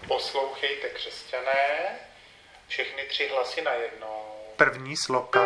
Poslouchejte, křesťané, všechny 3 hlasy najednou. První sloka.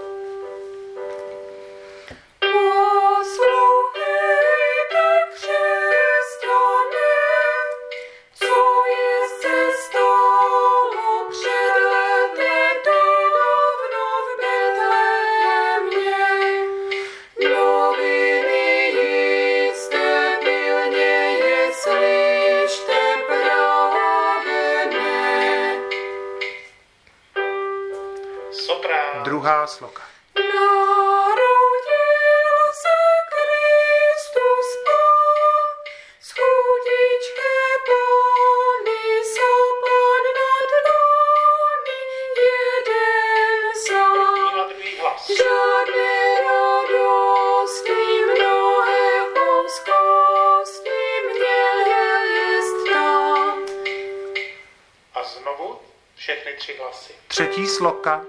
Soprán. Druhá sloka. Narodil se Kristus Pán, z chudičky Panny Sopan nad námi jeden sám. A druhý hlas. Žádné radosti, mnohé úzkosti měl jest tam. A znovu všechny 3 hlasy. Třetí sloka.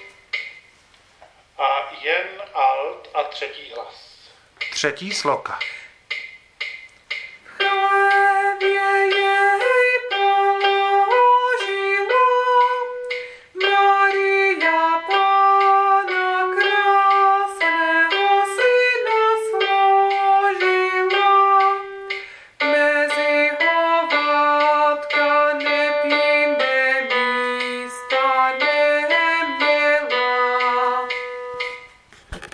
A jen alt a třetí hlas. Třetí sloka.